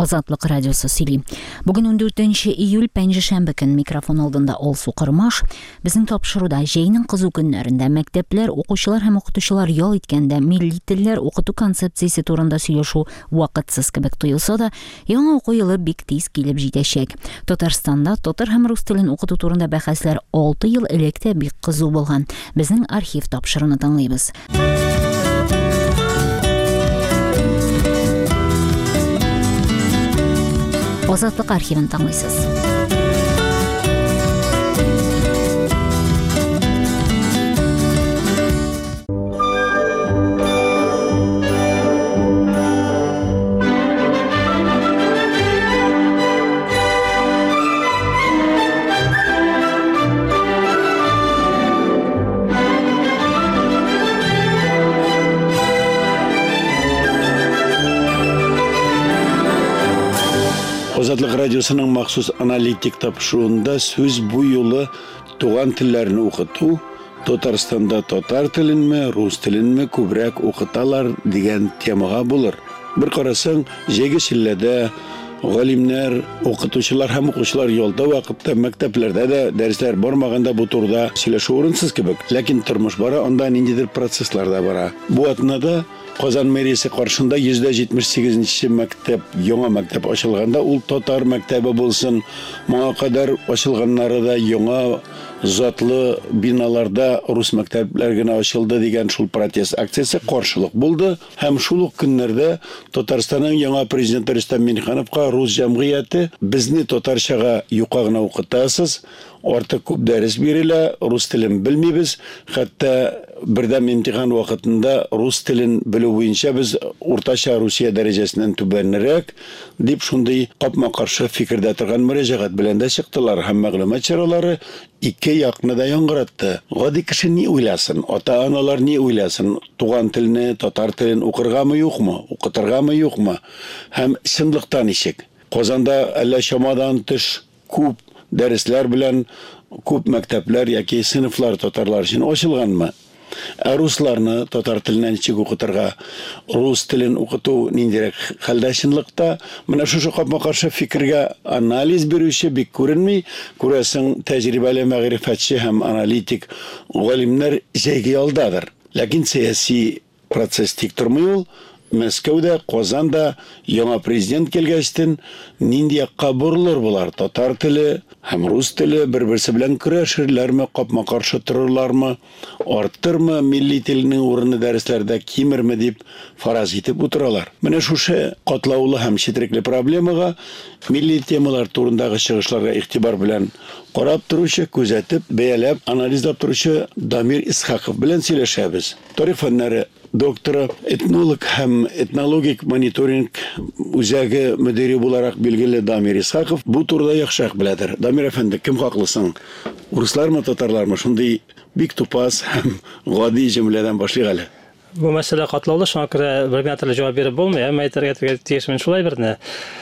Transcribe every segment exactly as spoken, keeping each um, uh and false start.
Азатлык радиосы сөйли. Бүгін он төртүнчү июль пәнжешәмбе көн микрофон алдында Олсу Кырмаш. Безнең тапшыруда җәйнең кызу көннәрендә мәктәпләр, укучылар һәм укытучылар ял иткәндә милли телләр укыту концепциясе турында сөйләшү вакытсыз кебек тоелса да, яңа уку елы бик тиз килеп җитәчәк. Татарстанда татар һәм рус телен укыту турында бәхәсләр алты ел элек тә бик кызу булган. Безнең архив тапшырыны тыңлыйбыз. Азатлык архивын тыңлыйсыз. Азатлык радиосының махсус аналитик тапшыруында сөз бу юлы туган телләрне укыту, Татарстанда татар теленме, рус теленме күбрәк укыталар дигән темага булыр. Бер карасаң, җәйге чилләдә галимнәр, укытучылар һәм укучылар ялда вакытта мәктәпләрдә дә дәресләр бармаганда бу турыда сөйләшү урынсыз кебек. Ләкин тормыш бара, анда ниндидер процесслар да бара. Бу атнада Казан мэриясе каршында йөз җитмеш сигезенче мәктәп, яңа мәктәп ачылганда, ул татар мәктәбе булсын, моңа кадәр ачылганнары да яңа затлы биналарда рус мәктәпләр генә ачылды дигән шул протест акциясе каршылык булды. Һәм шул ук көннәрдә Татарстанның яңа президенты Рөстәм Миңнехановка рус җәмгыяте безне татарчага юка гына укытасыз, артык күп дәрес бирелә, рус телен белмибез, хәтта бердәм имтихан вакытында рус телен белү буенча без уртача Русия дәрәҗәсеннән түбәнрәк дип шундый капма-каршы фикердә торган мөрәҗәгать белән дә чыктылар һәм мәгълүмат чаралары ике якны да яңгыратты. Гади кеше ни уйласын, ата-аналар ни уйласын, туган телне, татар телен укыргамы юкмы, укытыргамы юкмы, һәм чынлыкта ничек? Казанда әллә чамадан тыш күп дәресләр белән күп мәктәпләр яки сыйныфлар татарлар өчен ачылганмы? Ә русларны татар теленнән ничек укытырга, рус телен укыту ниндирәк хәлдә чынлыкта? Менә шушы капма-каршы фикергә анализ бирүче бик күренми, күрәсең тәҗрибәле мәгърифәтче һәм аналитик галимнәр җәйге ялдадыр. Ләкин сәяси процесс тик тормый ул. Мәскәүдә, Казанда яңа президент килгәчтен нинди якка бурылыр булар? Татар теле һәм рус теле бер-берсе белән көрәшерләрме, капма-каршы торырлармы, арттырмы милли теленең урыны дәресләрдә кимерме дип фараз итеп утыралар. Менә шушы катлаулы һәм четерекле проблемага милли темалар турындагы чыгышларга игътибар белән карап торучы, күзәтеп, бәяләп, анализлап торучы Дамир Исхаков белән сөйләшәбез. Тарих фәннәре докторы, этнолог һәм этнологик мониторинг үзәге мөдире буларак билгеле Дамир Исхаков бу турыда яхшырак беләдер. Дамир әфәнде, кем хаклысын? Руслармы, татарлармы? Шундый бик тупас һәм гади җөмләдән башлыйк әле. Бу мәсьәлә катлаулы, шуңа күрә бер генә төрле җавап биреп булмый, әмма әйтергә тиешмен шулай берне.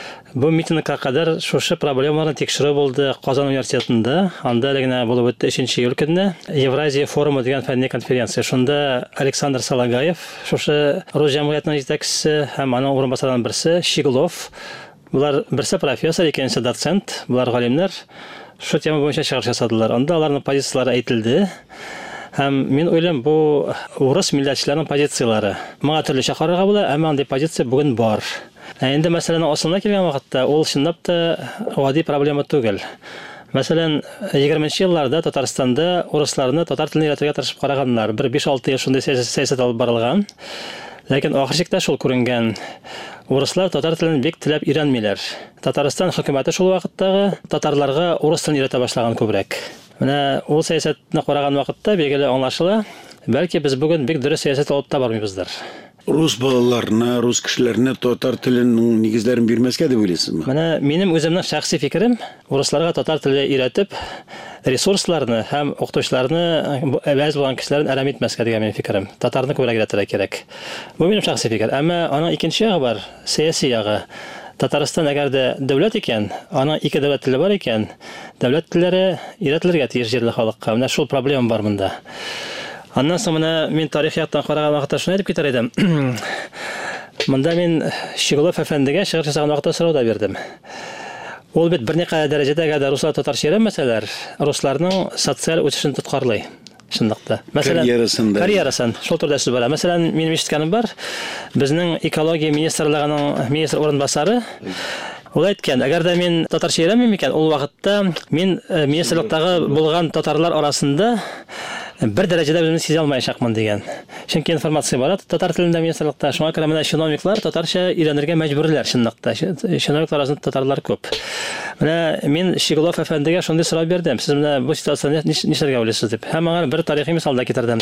Бу митингка кадәр шушы проблемаларны тикшерү булды Казан университетында. Анда генә булып үтте өченче июль көнне Евразия форумы дигән фәнни конференция. Шунда Александр Салагаев, шушы рус җәмгыятенең җитәкчесе һәм аның урынбасарының берсе Щеглов, булар берсе профессор, икенчесе доцент, булар галимнәр, шу тема буенча чыгыш ясадылар. Анда аларның позициялары әйтелде. Һәм мин уйлыйм, бу урыс милләтчеләрнең позициялары. Моңа төрлечә карарга була, әмма андый позиция бүген бар. Инде мәсьәләнең асылына килгән вакытта ул чынлап та гади проблема түгел. Мәсәлән, егерменче елларда Татарстанда урысларны татар теленә өйрәтергә тырышып караганнар. Бер биш-алты ел шундый сәясәт алып барылган. Ләкин ахыр чиктә шул күренгән. Урыслар татар телен бик теләп өйрәнмиләр. Татарстан хөкүмәте шул вакыттагы татарларга урыс телен өйрәтә башлаган күбрәк. Менә ул сәясәтне караган вакытта билгеле аңлашыла, бәлки без бүген бик дөрес сәясәт алып та бармыйбыздыр. Рус балаларына, рус кешеләренә татар теленең нигезләрен бирмәскә дип уйлыйсызмы? Менә минем үземнең шәхси фикерем, русларга татар теле өйрәтеп, ресурсларны һәм укытучыларны әвәз булган кешеләрне әрәм итмәскә дигән минем фикерем. Татарны күбрәк өйрәтергә кирәк. Бу минем шәхси фикер. Әмма аның икенче ягы бар, сәяси ягы. Татарстан әгәр дә дәүләт икән, аның ике дәүләт теле бар икән, дәүләт телләре өйрәтелергә тиеш җирле халыкка. Менә шул проблема бар монда. Аннан соң менә мин тарих яктан караган вакытта шуны әйтеп китәр идем. Монда мин Щеглов әфәндегә шигырь жасаган вакытта сорау да бирдем. Ул бит берникадәр дәрәҗәдә әгәр руслар татарча өйрәнмәсәләр, русларның социаль үсешен тоткарлый. Шундыйда. Мәсәлән, карьерасында. Карьерасын шул турда сүз бара. Мәсәлән, минем ишеткәнем бар. Безнең экология министрлыгының министр урынбасары ул әйткән, әгәр дә мин татарча өйрәнмим икән, ул вакытта мин министрлыктагы булган татарлар арасында бер дәрәҗәдә безне сизә алмаячакмын дигән. Чөнки информация бара татар телендә министрлыкта. Шуңа күрә менә чиновниклар татарча өйрәнергә мәҗбүрләр шундыйда. Чиновниклар арасында татарлар күп. Менә мин Щеглов әфәндегә шундый сорау бирдем. Сез менә бу ситуацияны нишләргә уйлыйсыз дип. Һәм аңа бер тарихи мисал да китердем.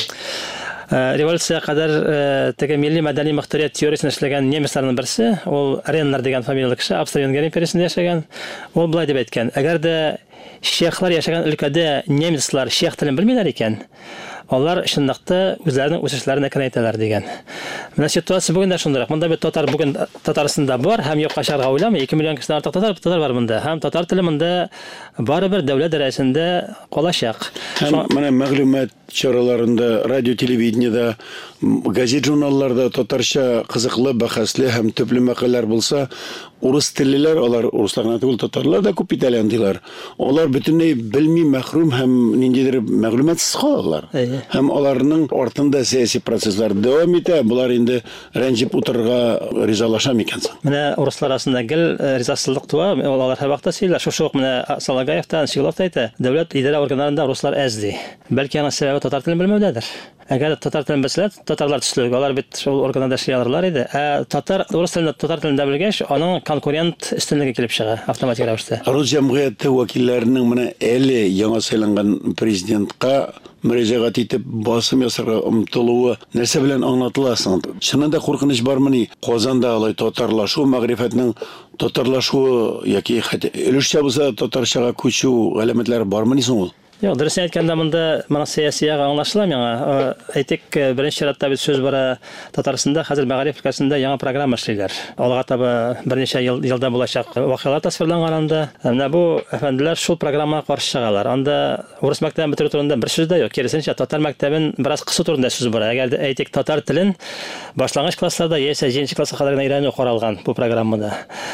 Революция кадәр теге милли мәдәни мөхтәрият теориясен эшләгән немецларның берсе, ул Реннер дигән фамилияле кеше, Австро-Венгер империясендә яшәгән. Ул булай дип әйткән: "Әгәр дә чехлар яшәгән өлкәдә немецлар чех телен белмиләр икән, алар шундыйда үзләренең үсешләрен әкрәйтәләр" дигән. Менә ситуация бүген дә шундый. Монда бит татар бүген Татарстанда бар, һәм юкка чыгарга уйламый. ике миллион кешедән артык татар татар бар монда. Һәм татар теле монда барыбер дәүләт дәрәҗәсендә калачак. Һәм менә мәгълүмат чараларында, радио, телевидениедә, газет, журналларда татарча кызыклы, бәхәсле һәм төпле мәкаләләр булса, урыс теллеләр, алар урысларга түгел татарлар да күп итәләр диләр. Алар бөтенләй белми, мәхрүм һәм ниндидер мәгълүматсыз калалар. Һәм аларның артында сәяси процесслар дәвам итә. Булар инде рәнҗеп утырырга ризалаша микән соң? Менә руслар арасында гел ризасызлык туа, алар һәр вакытта сөйләр. Шушы ук менә Салагаевтан, Щеглов әйтә, дәүләт идарә органнарында руслар әз ди. Бәлки аның сәбәбе татар телен белмәүдәдер. Әгәр татар телен белсәләр, татарлар төсле, алар бит шул органда эшли алырлар иде. Ә татар урыс телен татар телендә белгәч, аның конкурент өстенлеге килеп чыга автоматик рәвештә. Рус җәмгыяте вәкилләренең менә әле яңа сайланган президентка мөрәҗәгать итеп басым ясарга омтылуы нәрсә белән аңлатыласың? Чынында куркыныч бармы ни? Казанда алай татарлашу, мәгърифәтнең татарлашуы яки хәтта өлешчә булса татарчага күчү галәмәтләре бармы ни соң ул? Юк, дөресен әйткәндә монда моның сәяси ягы аңлашыла миңа. Әйтик, беренче чиратта бит сүз бара Татарстанда хәзер мәгариф өлкәсендә яңа программа эшлиләр. Алга таба берничә ел елда булачак вакыйгалар тасвирланган анда. Менә бу әфәнделәр шул программага каршы чыгалар. Анда урыс мәктәбен бетерү турында бер сүз дә юк. Киресенчә, татар мәктәбен бераз кысу турында сүз бара. Әгәр дә әйтик, татар телен башлангыч классларда яисә җиденче класска кадәр өйрәнү каралган бу программада.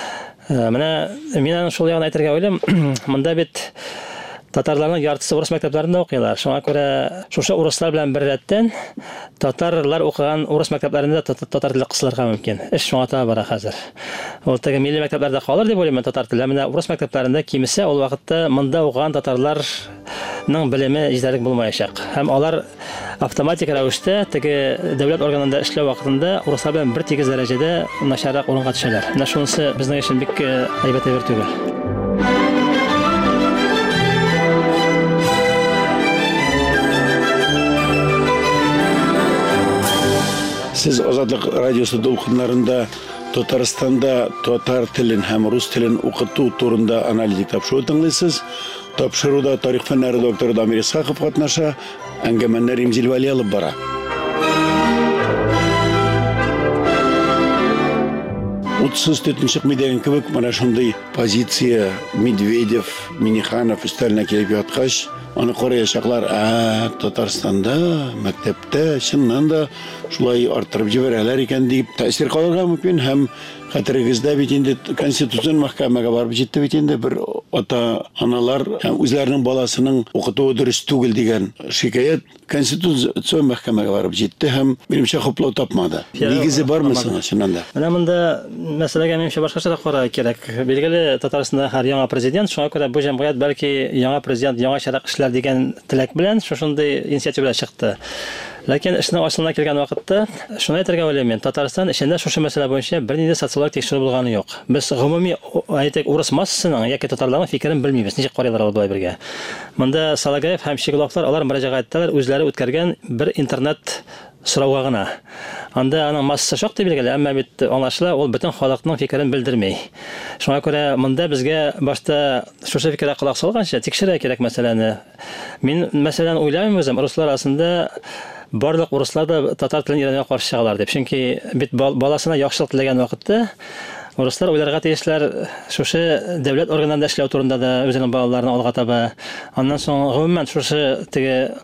Менә мин аның шул ягын әйтергә уйлыйм. Монда бит татарларның яртысы урыс мәктәпләрендә укыйлар. Шуңа күрә шушы урыслар белән бер рәттән татарлар укыган урыс мәктәпләрендә татар теле кысылырга мөмкин. Эш шуңа таба бара хәзер. Ул теге милли мәктәпләрдә калыр дип уйлыйм татар теле. Менә урыс мәктәпләрендә кимисә ул вакытта монда укыган татарларның белеме җитәрлек булмаячак. Һәм алар автоматик рәвештә теге дәүләт органында эшләү вакытында урыслар белән бер тигез дәрәҗәдә начаррак урынга төшәләр. Менә шунысы безнең өчен бик әйбәт әйбер түгел. Сез Азатлык радиосы дулкыннарында Татарстанда татар телен һәм рус телен укыту турында аналитик тапшыру тыңлыйсыз. Тапшыруда тарих фәннәре докторы Дамир Исхаков катнаша, әңгәмәне Римзил Вали алып бара. утыз төртенче мидәгән кебек менә шундый позиция Медведев, Миниханов өстәленә килеп яткач, аны караячаклар, а Татарстанда мәктәптә чыннан да шулай арттырып җибәрәләр икән дип тәэсир калырга мөмкин. Һәм хәтерегездә бит инде Конституцион мәхкәмәгә барып җитте бит инде бер ата-аналар һәм үзләренең баласының укытуы дөрес түгел дигән шикаят Конституцион мәхкәмәгә барып җитте һәм минемчә хуплау тапмады. Нигезе бармы соң чыннан да? Менә монда мәсьәләгә минемчә башкача карарга кирәк. Билгеле, Татарстанда һәр яңа президент, шуңа күрә бу җәмгыять бәлки яңа президент яңачарак эшләр дигән теләк белән шушындый инициатива чыкты. Ләкин эшне ачылына килгән вакытта шуны әйтергә уйлыйм мин, Татарстан эчендә шушы мәсьәлә буенча бернинди социолог тикшерү булганы юк. Без гомуми әйтик урыс массасының яки татарларның фикерен белмибез, ничек карыйлар ул булай бергә. Монда Салагаев һәм Щегловлар алар мөрәҗәгать иттеләр, үзләре үткәргән бер интернет сорауга гына. Анда аның массасы шактый билгеле, әмма бит аңлашыла, ул бөтен халыкның фикерен белдерми. Шуңа күрә монда безгә башта шушы фикергә кулак салганча тикшерә кирәк мәсьәләне. Мин мәсәлән уйлыйм үзем, руслар арасында барлык урыслар да татар телен өйрәнүгә каршы чыгалар дип. Чөнки бит баласына яхшылык теләгән вакытта урыслар уйларга тиешләр шушы дәүләт органнарында эшләү турында да үзенең балаларын алга таба. Аннан соң гомумән шушы теге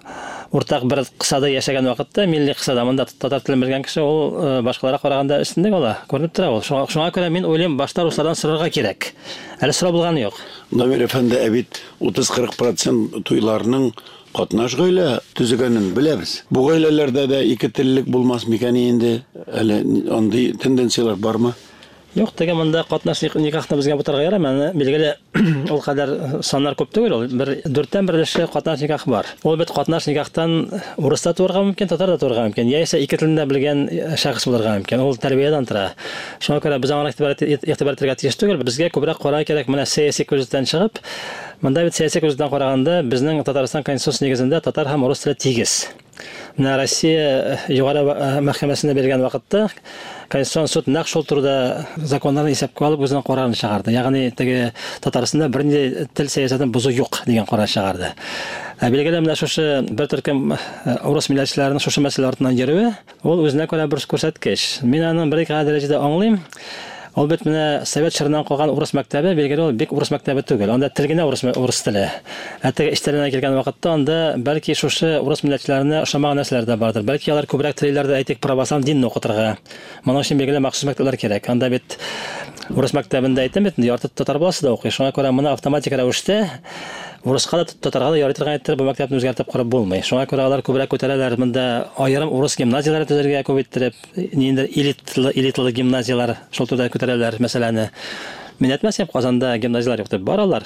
уртак бер кысада яшәгән вакытта, милли кысада монда татар телен белгән кеше ул башкаларга караганда өстенлек ала, күренеп тора ул. Шуңа, шуңа күрә мин уйлыйм, башта руслардан сорарга кирәк. Әле сорап булганы юк. Намир әфәнде, әбит утыз-кырык процент туйларның катнаш гаилә төзегәнен беләбез. Бу гаиләләрдә дә ике теллек булмас микән инде? Әле андый тенденциялар бармы? Юк, теге монда катнаш никахны безгә бутырга ярамый. Билгеле, ул кадәр саннар күп түгел, ул бер дүрттән берлеше катнаш никах бар. Ул бит катнаш никахтан урыста турырга мөмкин, татарда турырга мөмкин, яисә ике телендә белгән шәхес булырга мөмкин. Ул тәрбиядән тора. Шуңа күрә без аңа игътибар итәргә тиеш түгел. Безгә күбрәк карар кирәк, менә сәяси күздән чыгып, монда бит сәяси күздән караганда безнең Татарстан конституциясе нигезендә татар һәм урыс теле тигез. Менә Россия югары мәхкәмәсенә биргән вакытта Конституцион суд нәкъ шул турыда законнарны исәпкә алып үзенең карарын чыгарды. Ягъни теге Татарстанда бернинди тел сәясәтен бузу юк дигән карар чыгарды. Ә билгеле менә шушы бер төркем урыс милләтчеләренең шушы мәсьәлә артыннан йөрүе, ул үзенә күрә бер күрсәткеч. Мин аның бер икән дәрәҗәдә аңлыйм. Ул бит менә Совет чорыннан калган урыс мәктәбе, билгеле ул бик урыс мәктәбе түгел. Анда тел генә урыс урыс теле. Ә теге эштәренә килгән вакытта анда бәлки шушы урыс милләтчеләренә ошамаган нәрсәләр дә бардыр. Бәлки алар күбрәк телләрдә әйтик православ динне укытырга. Моның өчен билгеле махсус мәктәпләр кирәк. Анда бит урыс мәктәбендә әйтәм бит, ярты татар баласы да укый. Шуңа күрә моны автоматик рәвештә урыска да татарга да ярый торган бу мәктәпне үзгәртеп карап булмый. Шуңа күрә алар күбрәк күтәрәләр. Монда аерым урыс гимназияләре төзергә күбәйттереп, нинди элитлы элитлы гимназиялар шул турда күтәрәләр. Мәсәлән, мин әйтмәсәм, Казанда гимназиялар юк дип баралар.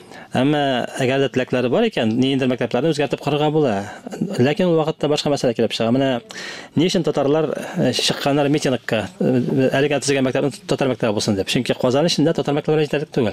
Әмма әгәр дә теләкләре бар икән, нинди мәктәпләрне үзгәртеп карарга була. Ләкин ул вакытта башка мәсьәлә килеп чыга. Менә ни өчен татарлар чыкканнар митингка, әлегә төзегән мәктәпне татар мәктәбе булсын дип. Чөнки Казан эчендә татар мәктәпләре җитәрлек түгел.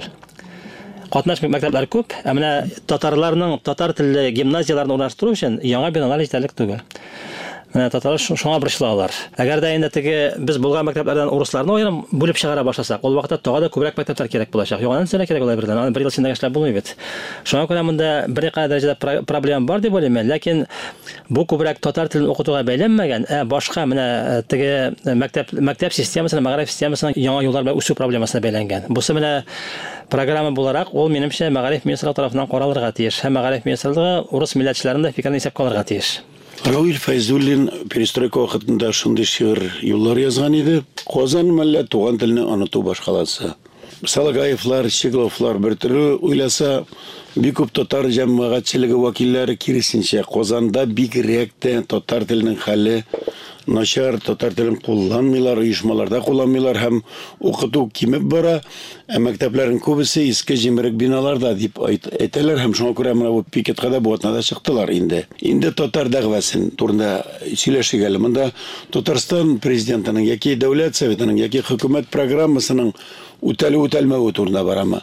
Катнаш мәктәпләр күп, ә менә татарларның татар телле гимназияларын урнаштыру өчен яңа биналар җитәрлек түгел. Менә татарлар шуңа борчылалар. Әгәр дә инде теге без булган мәктәпләрдән урысларны аерым бүлеп чыгара башласак, ул вакытта тагы да күбрәк мәктәпләр кирәк булачак. Юган сәлә кирәк була бердән. Аны бер ел эчендә эшләп булмый бит. Шуңа күрә монда бер икән дәрәҗәдә проблема бар дип уйлыйм, ләкин бу күбрәк татар телен укытуга бәйләнмәгән, ә башка менә теге мәктәп мәктәп системасына, мәгариф системасына яңа юллар белән үсү проблемасына бәйләнгән. Бусы менә программа буларак ул минемчә мәгариф министрлыгы тарафыннан каралырга тиеш. Һәм мәгариф министрлыгы урыс милләтчеләренең фикерен исәпкә алырга тиеш. Равил Файзуллин перестройка вакытында шундый шигырь юллар язган иде. Казан мәллә туган телне оныту башкаласы. Салагаевлар, Щегловлар бер төрле уйласа, бик күп татар җәмәгатьчелеге вәкилләре киресенчә Казанда бигрәк тә татар теленең хәле начар, татар телен кулланмыйлар, оешмаларда кулланмыйлар һәм укыту кимеп бара. Ә мәктәпләрнең күбесе иске җимерек биналарда дип әйтәләр һәм шуңа күрә менә бу пикетка да буатнада чыктылар инде. Инде татар дәгъвасын турында сөйләшик әле. Монда Татарстан президентының яки дәүләт советының яки хөкүмәт программасының үтәлү үтәлмәүе турында барамы?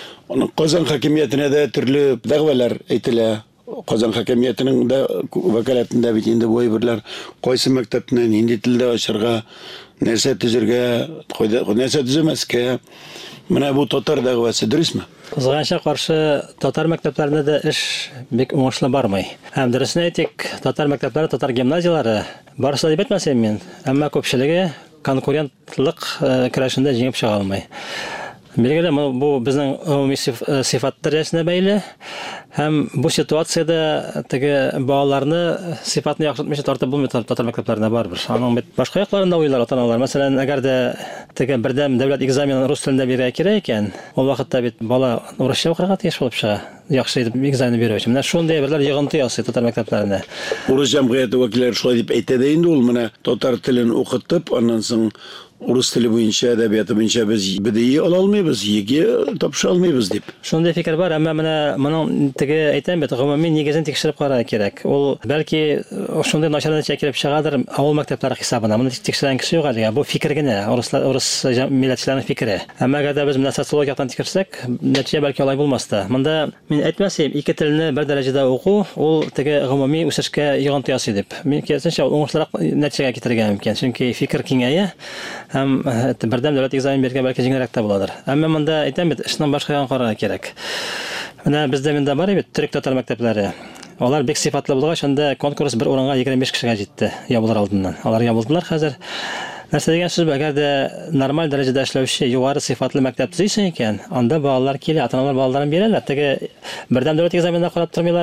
Казан хакимиятенә дә төрле дәгъвалар әйтелә. Казан хакимиятенең дә вәкаләтендә бит инде бу әйберләр кайсы мәктәпне нинди телдә ачарга, нәрсә төзергә, нәрсә төземәскә. Менә бу татар дәгъвасы дөресме? Кызганча каршы татар мәктәпләрендә дә эш бик уңышлы бармый. Һәм дөресен әйтик, татар мәктәпләре, татар гимназиялары барысы дип әйтмәсәм мин, әмма күпчелеге конкурентлык көрәшендә җиңеп чыга алмый. Билгеле, бу безнең гомуми сыйфат дәрәҗәсенә бәйле. Һәм бу ситуациядә теге балаларны сыйфатны яхшыртмыйча тартып булмый татар мәктәпләренә барбыр. Аның бит башка якларында уйлар ата-аналар. Мәсәлән, әгәр дә теге бердәм дәүләт экзаменын рус телендә бирә кирәк икән, ул вакытта бит бала урысча укырга тиеш булып чыга. Яхшы итеп экзамен бирү өчен. Менә шундый берләр йыгынты ясый татар мәктәпләренә. Урыс җәмгыяте вәкилләре шулай дип әйтә дә инде ул менә татар телен укытып, аннан соң урыс теле буенча, әдәбияты буенча без БДИ ала алмыйбыз, ЕГЭ тапша алмыйбыз дип. Шундый фикер бар, әмма менә моның теге әйтәм бит, гомуми нигезен тикшереп карарга кирәк. Ул бәлки шундый начар нәтиҗә килеп чыгадыр авыл мәктәпләре хисабына. Моны тикшергән кеше юк әлегә. Бу фикер генә, урыслар, урыс милләтчеләрнең фикере. Әмма әгәр дә без менә социология яктан тикшерсәк, нәтиҗә бәлки алай булмас та. Монда мин әйтмәсәм, ике телне бер дәрәҗәдә уку, ул теге гомуми үсешкә йыгынты ясый дип. Мин киресенчә уңышлырак нәтиҗәгә китерергә мөмкин. Чөнки фикер киңәя һәм бердәм дәүләт экзамен биргән бәлки җиңелрәк тә буладыр. Әмма монда әйтәм бит, эшнең башка ягын карарга кирәк. Менә бездә миндә бар бит төрек татар мәктәпләре. Алар бик сыйфатлы булгач, анда конкурс бер урынга егерме биш кешегә җитте ябылыр алдыннан. Алар ябылдылар хәзер. Нәрсә дигән сүз, әгәр дә нормаль дәрәҗәдә эшләүче югары сыйфатлы мәктәп төзисең икән, анда балалар килә, ата-аналар балаларын бирәләр. Теге бердәм дәүләт экзаменда карап тормыйлар.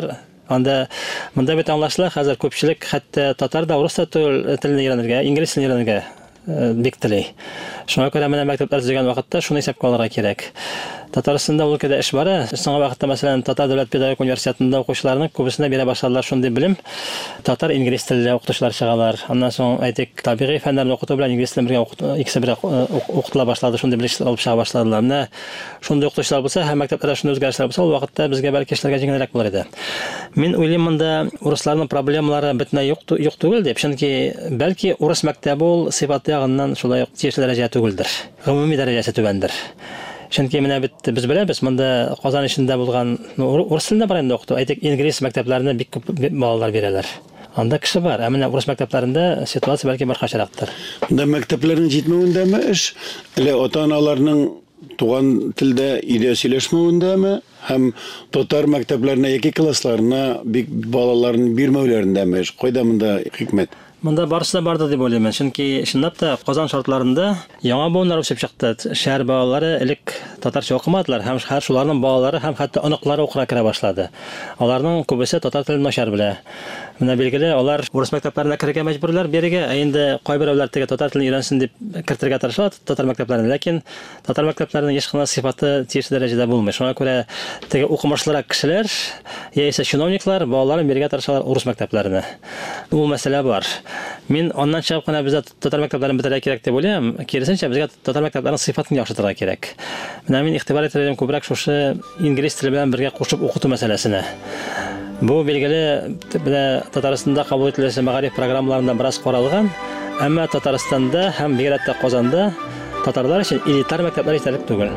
Анда монда бит аңлашыла, хәзер күпчелек хәтта татар да урыс телен өйрәнергә, инглиз телен өйрәнергә бик теләй. Шуңа күрә менә мәктәпләр төзегән вакытта шуны исәпкә алырга кирәк. Татарстанда ул кадәр эш бара. Соңгы вакытта мәсәлән Татар дәүләт педагогик университетында укучыларның күбесенә бирә башладылар шундый белем. Татар инглиз телендә укытучылар чыгалар. Аннан соң әйтик, табигый фәннәрне укыту белән инглиз телен бергә икесе бергә укытыла башлады, шундый белешләр алып чыга башладылар. Менә шундый укытучылар булса, һәм мәктәпләрдә шундый үзгәрешләр булса, ул вакытта безгә бәлки эшләргә җиңелрәк булыр иде. Мин уйлыйм, монда урысларның проблемалары бөтенләй юк юк түгел дип, чөнки бәлки урыс мәктәбе ул сыйфаты ягыннан шулай ук тиешле дәрәҗә түгелдер. Гомуми дәрәҗәсе түбәндер. Чөнки менә бит без беләбез, монда Казан эчендә булган урыс телендә бар инде укыту. Әйтик, инглиз мәктәпләренә бик күп балалар бирәләр. Анда кеше бар, ә менә урыс мәктәпләрендә ситуация бәлки башкачарактыр. Монда мәктәпләрнең җитмәвендәме эш, әле ата-аналарның туган телдә идея сөйләшмәвендәме, һәм татар мәктәпләренә яки классларына бик балаларны бирмәүләрендәме эш? Кайда монда хикмәт? Монда барысы да барды дип уйлыйм. Чөнки чынлап та Казан шартларында яңа буыннар үсеп чыкты. Шәһәр балалары элек татарча укымадылар, һәм һәр шуларның балалары һәм хәтта оныклары укырга керә башлады. Аларның күбесе татар телен начар белә. Менә билгеле, алар урыс мәктәпләренә керергә мәҗбүрләр бирегә, ә инде кайберәүләр теге татар телен өйрәнсен дип кертергә тырышалар татар мәктәпләренә, ләкин татар мәктәпләренең еш кына сыйфаты тиешле дәрәҗәдә булмый. Шуңа күрә теге укымышлырак кешеләр, яисә чиновниклар балаларын бирергә тырышалар урыс мәктәпләренә. Ул мәсьәлә бар. Мин аннан чыгып кына бездә татар мәктәпләрен бетерә кирәк дип уйлыйм. Киресенчә, безгә татар мәктәпләренең сыйфатын яхшыртырга кирәк. Менә мин игътибар итәм күбрәк шушы инглиз теле белән бергә кушып укыту мәсьәләсенә. Бу билгеле, менә Татарстанда кабул ителәсе мәгариф программаларында бераз каралган, әмма Татарстанда һәм бигрәк тә Казанда татарлар өчен элитар мәктәпләр җитәрлек түгел.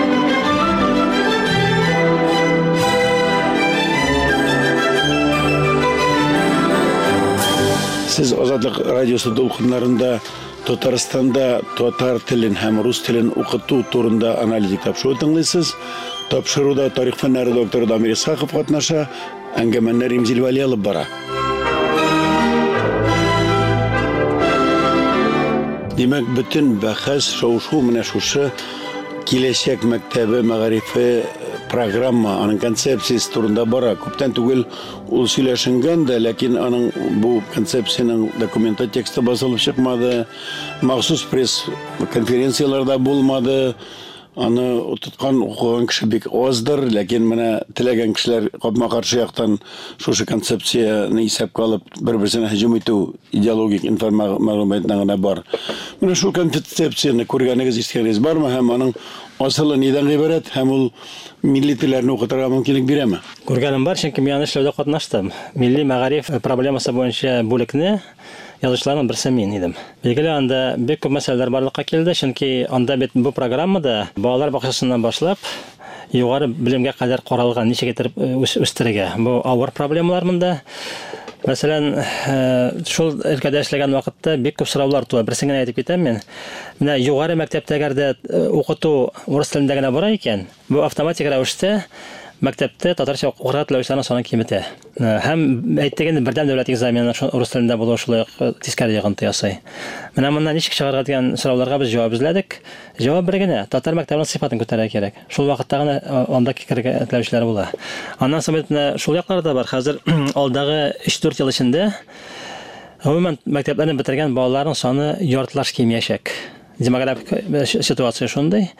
Сез Азатлык радиосы дулкыннарында Татарстанда татар телен һәм рус телен укыту турында аналитик тапшыру тыңлыйсыз. Тапшыруда тарих фәннәре докторы Дамир Исхаков катнаша, әңгәмәне Римзил Вали алып бара. Димәк, бөтен бәхәс шау-шу менә шушы киләчәк мәктәбе мәгарифе программа, аның концепциясе турында бара. Күптән түгел ул сөйләшенгән дә, ләкин аның бу концепцияның документы тексты басылып чыкмады, махсус пресс конференцияларда булмады. Аны тоткан укыган кеше бик аздыр, ләкин менә теләгән кешеләр капма-каршы яктан шушы концепцияны исәпкә алып бер-берсенә һөҗүм итү идеологик мәгълүматларына гына бар. Менә шул концепцияны күргәнегез, ишеткәнегез бармы, һәм аның асылы нидан гыйбарәт, һәм ул милли телләрне укытырга мөмкинлек бирәме? Күргәнем бар, чөнки мин эшләүдә катнаштым. Милли мәгариф проблемасы буенча бүлекне язучыларның берсе мин идем. Билгеле, анда бик күп мәсьәләләр барлыкка килде, чөнки анда бит бу программада балалар бакчасыннан башлап югары белемгә кадәр каралган, ничек итеп үстерергә. Бу авыр проблемалар монда. Мәсәлән, шул өлкәдә эшләгән вакытта бик күп сораулар туа. Берсен генә әйтеп китәм мин. Менә югары мәктәптәгәрдә укыту урыс телендә генә бара икән, бу автоматик рәвештә мәктәптә татарча укырга теләүчеләрнең саны киметә. Һәм әйттегәндә бердәм дәүләт экзамены урыс телендә булу шулай тискәре йогынты ясый. Менә моннан ничек чыгарга дигән сорауларга без җавап эзләдек. Җавап бер генә: татар мәктәбенең сыйфатын күтәрергә кирәк. Шул вакытта гына анда кирәк теләүчеләр була. Аннан соң менә шул якларда бар. Хәзер алдагы өч-дүрт ел эчендә гомумән мәктәпләрне бетергән балаларның саны яртылаш кимәячәк. Демографик ситуация шундый.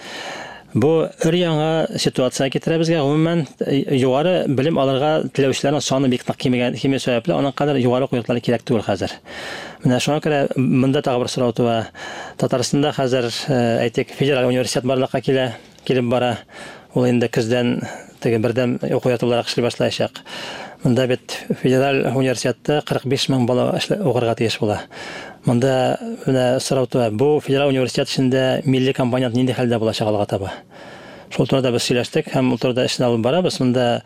Бу өр-яңа ситуация китерә безгә. Гомумән югары белем алырга теләүчеләрнең саны бик нык кимегән, кимә сәбәпле аның кадәр югары куйыклары кирәк түгел хәзер. Менә шуңа күрә монда тагы бер сорау туа. Татарстанда хәзер әйтик федераль университет барлыкка килә, килеп бара. Ул инде көздән теге бердәм уку ятулар эшли башлаячак. Монда бит федераль университетта кырык биш мең бала укырга тиеш була. Монда менә сорау туа. Бу федераль университет эчендә милли компонент нинди хәлдә булачак алга таба? Шул турыда biz сөйләштек һәм ул турыда эшне алып барабыз. Монда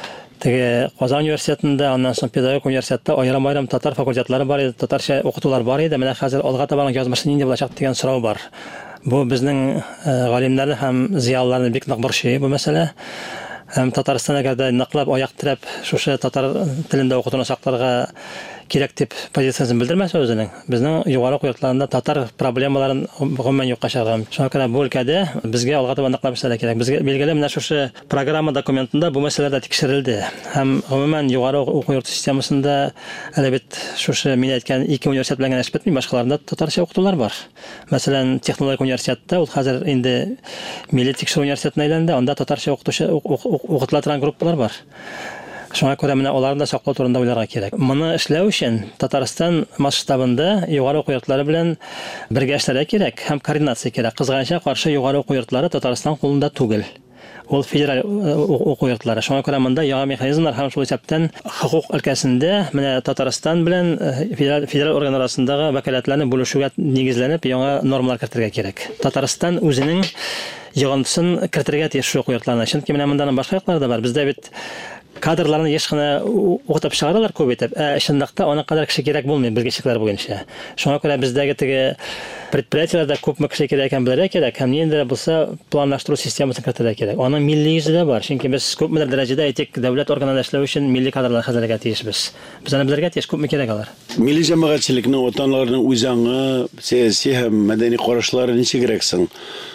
теге Казан университетында, аннан соң педагогик университетта аерым-аерым татар факультетлары бар иде, татарча укытулар бар иде. Менә хәзер алга табаның язмышы нинди булачак дигән сорау бар. Бу безнең галимнәрне һәм зыялыларны бик нык борчый бу мәсьәлә. Һәм Татарстан әгәрдә ныклап аяк терәп, шушы татар телендә укытуны сакларга кирәк дип позициясын белдермәсә үзенең. Безнең югары уку йортларында татар проблемаларын гомумән юкка чыгарган. Шуңа күрә бу өлкәдә безгә алга таба ныклап эшләргә кирәк. Безгә билгеле менә шушы программа документында бу мәсьәләләр дә тикшерелде. Һәм гомумән югары уку йорты системасында әле бит шушы мин әйткән ике университет белән генә эш бетми, башкаларында татарча укытулар бар. Мәсәлән, технологик университетта, ул хәзер инде Милли тикшерү университетына әйләнде, анда татарча укытучы укытыла торган группалар бар. Шуңа күрә менә аларны да саклау турында уйларга кирәк. Моны эшләү өчен Татарстан масштабында югары уку йортлары белән бергә эшләргә кирәк һәм координация кирәк. Кызганча каршы югары уку йортлары Татарстан кулында түгел. Ул федераль уку йортлары. Шуңа күрә монда яңа механизмнар һәм шул исәптән хукук өлкәсендә менә Татарстан белән федераль, федераль орган арасындагы вәкаләтләрне бүлешүгә нигезләнеп яңа нормалар кертергә кирәк. Татарстан үзенең йогынтысын кертергә тиеш шул уку йортларына. Чөнки менә монда башка яклар да бар. Бездә бит кадрларны еш кына укытып чыгаралар күп итеп, ә чынлыкта аны кадәр кеше кирәк булмый белгечләр буенча. Шуңа күрә бездәге теге предприятиеләрдә күпме кеше кирәк һәм белергә кирәк, һәм нинди булса планлаштыру системасын кертергә кирәк. Аның милли йөзе дә бар, чөнки без күпме дәрәҗәдә әйтик, дәүләт органында эшләү өчен милли кадрлар хәзерләргә тиешбез. Без аны белергә тиеш, күпме кирәк алар. Милли җәмәгатьчелекнең, ватанларның үзаңы, сәяси һәм мәдәни карашлары ничегрәксең?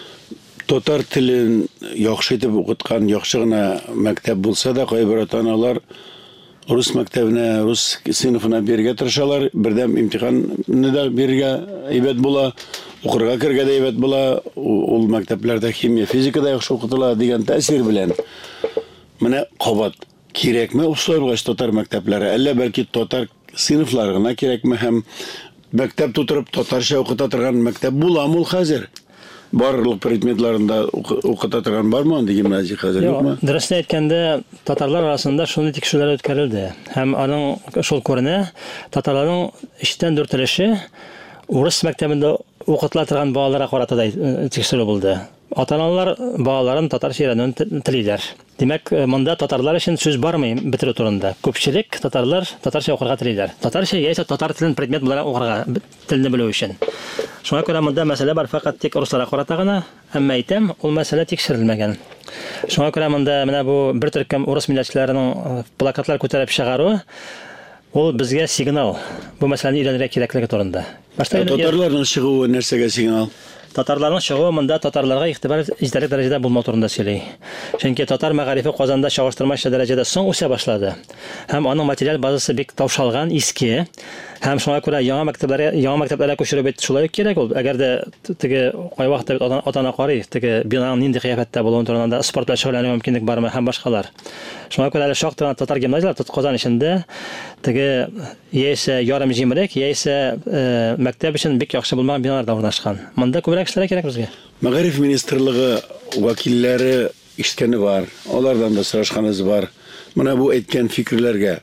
Татар телен яхшы итеп укыткан, яхшы гына мәктәп булса да, кайбер ата-аналар рус мәктәбенә, рус сыйныфына бирергә тырышалар, бердәм имтиханны да бирергә әйбәт була, укырга кергә дә әйбәт була, ул мәктәпләрдә химия, физика да яхшы укытыла дигән тәэсир белән. Менә кабат кирәкме условиягә татар мәктәпләре, әллә бәлки татар сыйныфлары гына кирәкме һәм мәктәп тутырып татарча укыта торган мәктәп буламы ул хәзер? Барлык предметларында укыта торган бармы андый гимназия хәзер юкмы? Дөресен әйткәндә, татарлар арасында шундый тикшерүләр үткәрелде. Һәм аның шул күренә, татарларның өчтән дүрт өлеше урыс мәктәбендә укытыла торган балаларга карата да тикшерү булды. Ата-аналар балаларын татарча өйрәнүен телиләр. Димәк, монда татарлар өчен сүз бармый бетерү турында. Күпчелек татарлар татарча укырга телиләр. Татарча яисә татар телен предмет буларак укырга, телне белү өчен. Шуңа күрә монда мәсьәлә бар, фақат тик русларга карата гына, әмма әйтәм, ул мәсьәлә тикшерелмәгән. Шуңа күрә монда менә бу бер төркем урыс милләтчеләренең плакатлар күтәреп чыгару, ул безгә сигнал. Бу мәсьәләне өйрәнергә кирәклеге турында. Татарларның чыгуы нәрсәгә сигнал? Татарларның чыгуы монда татарларга игътибар җитәрлек дәрәҗәдә булмау турында сөйли. Чөнки татар мәгарифе Казанда чагыштырмача дәрәҗәдә соң үсә башлады. Һәм аның материаль базасы бик таушалган, иске. Һәм шуңа күрә яңа мәктәпләргә, яңа мәктәпләргә күчерү бит шулай кирәк ул. Әгәр дә теге кайвакытта бит ата-ана карый, теге бинаның нинди кыяфәттә булуын турында, спорт белән шөгыльләнү мөмкинлек бармы һәм башкалар. Шуңа күрә әле шактый татар гимназияләр Казан эчендә теге яисә ярым җимерек, яисә мәктәп өчен бик яхшы булмаган биналарда урнашкан. Монда күбрәк эшләргә кирәк безгә. Мәгариф министрлыгы вәкилләре ишеткәне бар, алардан да сорашканыбыз бар. Менә бу әйткән фикерләргә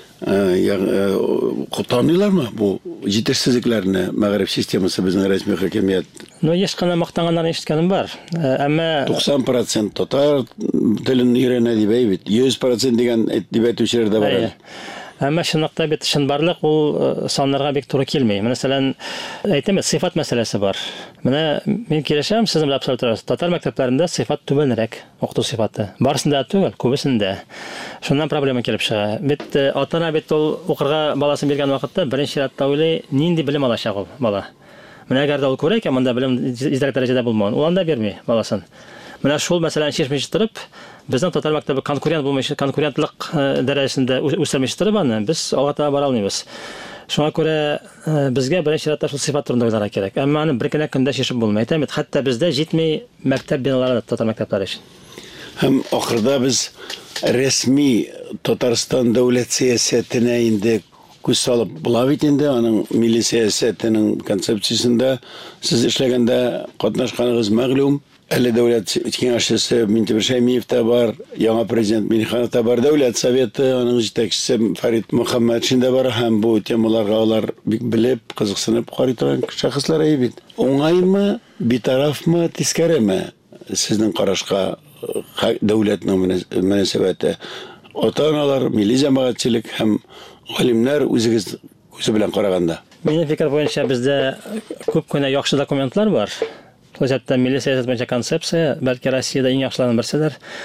таныйлармы бу җитешсезлекләрне мәгариф системасы безнең рәсми хакимият? Ну, еш кына мактанганнарны ишеткәнем бар. Әмма туксан процент татар телен өйрәнә дип әйбит, йөз процент дигән дип әйтүчеләр дә бар. Әмма чынлыкта бит чынбарлык ул саннарга бик туры килми. Мәсәлән, әйтәм, сыйфат мәсьәләсе бар. Менә мин килешәм, сез белән абсолют татар мәктәпләрендә сыйфат түбәнрәк, укыту сыйфаты. Барысында түгел, күбесендә. Шуннан проблема килеп чыга. Бит ата-ана бит ул укырга баласын биргән вакытта беренче чиратта уйлый, нинди белем алачак ул бала. Менә әгәр дә ул күрә икән, монда белем җитәрлек дәрәҗәдә булмаган, ул анда бирми баласын. Менә шул мәсьәләне чишмичә торып, безнең татар мәктәбе конкурент булмыйча, конкурентлык дәрәҗәсендә үстермичә торып аны, без алга таба бара алмыйбыз. Шуңа күрә безгә беренче чиратта шул сыйфат турында уйларга кирәк. Әмма аны бер генә көндә чишеп булмый. Әйтәм, хәтта бездә җитми мәктәп биналары татар мәктәпләре өчен. Һәм ахырда без рәсми Татарстан дәүләт сәясәтенә инде күз салып була бит инде, аның милли сәясәтенең концепциясендә сез эшләгәндә катнашканыгыз мәгълүм. Әле дәүләт киңәшчесе Минтимер Шәймиев та бар, яңа президент Миниханов та бар, дәүләт советы, аның җитәкчесе Фарид Мөхәммәтшин дә бар, һәм бу темаларга алар бик белеп, кызыксынып карый торган шәхесләр бит. Уңаймы, битарафмы, тискәреме сезнең карашка дәүләтнең мөнәсәбәте? Ата-аналар, милли җәмәгатьчелек һәм галимнәр үзегез күзе белән караганда. Минем фикер буенча бездә күп кенә яхшы документлар бар. Хәтта милли сәясәт буенча концепция, бәлки Россиядә иң яхшыларның берседер.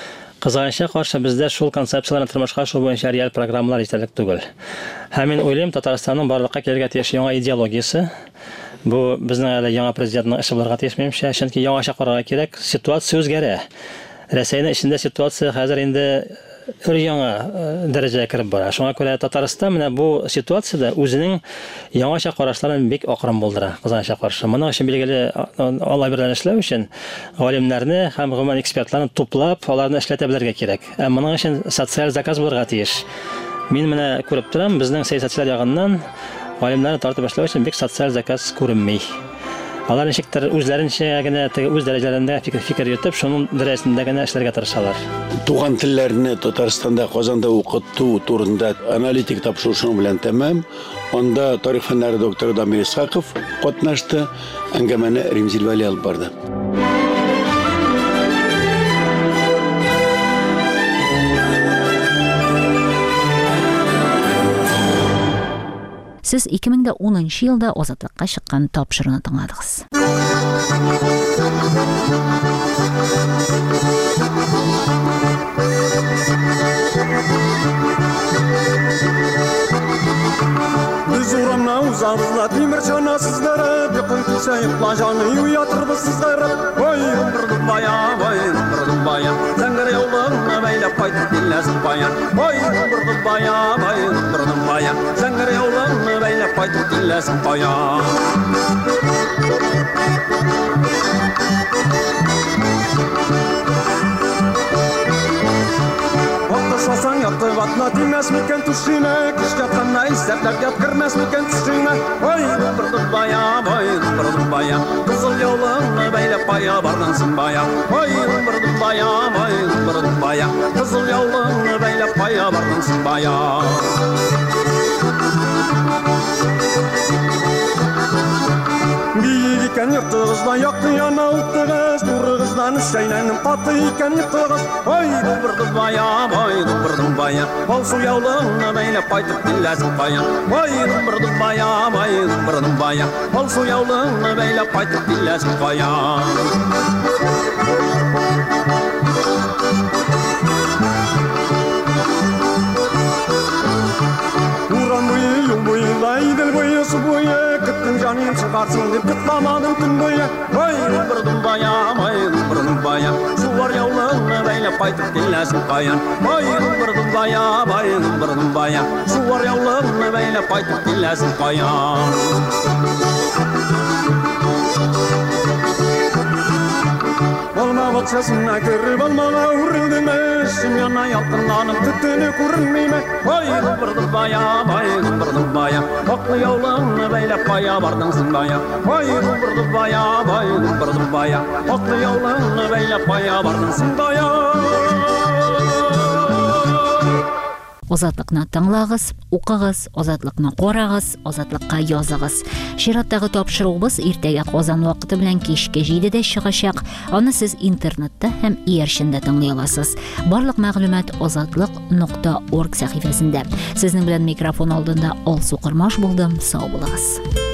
Кызганычка каршы бездә шул концепцияларны тормышка ашу буенча реаль программалар җитәрлек түгел. Һәм мин уйлыйм, Татарстанның барлыкка килергә тиеш яңа идеологиясе бу безнең әле яңа президентның эше булырга тиешмәмчә, чөнки яңача карарга кирәк, ситуация үзгәрә. Рәсәйнең эчендә ситуация хәзер инде өр яңа дәрәҗәгә кереп бара. Шуңа күрә Татарстан менә бу ситуациядә үзенең яңача карашларын бик акрын булдыра, кызганычка каршы. Моның өчен билгеле алай берлән эшләү өчен галимнәрне һәм гомумән экспертларны туплап, аларны эшләтә белергә кирәк. Ә моның өчен социаль заказ булырга тиеш. Мин менә күреп торам, безнең сәясәтчеләр ягыннан галимнәрне тартып эшләү өчен бик социаль заказ күренми. Алар ничектер үзләренчә генә үз дәрәҗәләрендә фикер фикер йөртеп, шуның дәрәҗәсендә генә эшләргә тырышалар. Туган телләрне Татарстанда, Казанда укыту турында аналитик тапшырышның белән тәмам. Анда тарих фәннәре докторы Дамир Исхаков катнашты, әңгәмәне Римзил Вәли алып барды. Сез ике мең унынчы елда азатлыкка чыккан тапшырыгны тыңладыгыз. Biz uğramna uzağızla demir çana sizlere bir kıl kişe yıklancanı uyatırdı sizlere. Vay ımbırdım bayan, vay ımbırdım bayan, zengir yollarına beyle paytık dinlesin bayan. Vay ımbırdım bayan, vay ımbırdım bayan, zengir yollarına beyle paytık dinlesin bayan. Şasan yaptı vatna dinmez miken tuşine, kışta kanna isterler yat girmez miken tuşine. Vay ımbırdım bayan, vay ımbırdım bayan, kızıl yolunu beyle paya vardansın bayan. Vay ımbırdım bayan, vay ımbırdım bayan, kızıl yolunu beyle paya vardansın bayan. Büyük iken yırtığızdan yaktı yana ıttığız, durğızdan şeylenim katı iken yırtığız. Vay ımbırdım bayan, vay ımbırdım bayan, bol su yolunu beyle paytıp dinlesin bayan. Vay ımbırdım bayan, vay ımbırdım bayan, bol su yolunu beyle paytıp dinlesin bayan. Uğran boyu, yol boyu, laydel boyu, su boyu, kıttın canım çıkarsın deyip kıtlamadım tüm boyu. Vay ımbırdım bayan, vay ımbırdım bayan, su var yolunu beyle paytıp dinlesin bayan. Vay ımbırdım bayan, vay ımbırdım bayan, su var yolunu beyle paytıp dinlesin bayan. Balma bakçasına görüp almana uğrıldım eşim yana yalkınlanıp tüttüğünü kurulmayayım. Vay ımbırdım bayan, vay ımbırdım bayan, aklı yolunu beyle paya vardansın bayan. Vay ımbırdım bayan, vay ımbırdım bayan, aklı yolunu beyle paya vardansın bayan. Азатлыкны тыңлагыз, укыгыз, азатлыкны карагыз, азатлыкка языгыз. Чираттагы тапшыруыбыз иртәгә Казан вакыты белән кичке җидедә чыгачак. Аны сез интернетта һәм иярчендә тыңлый аласыз. Барлык мәгълүмат азатлык нокта орг сәхифәсендә. Сезнең белән микрофон алдында Алсу Кырмаш булдым. Сау булыгыз.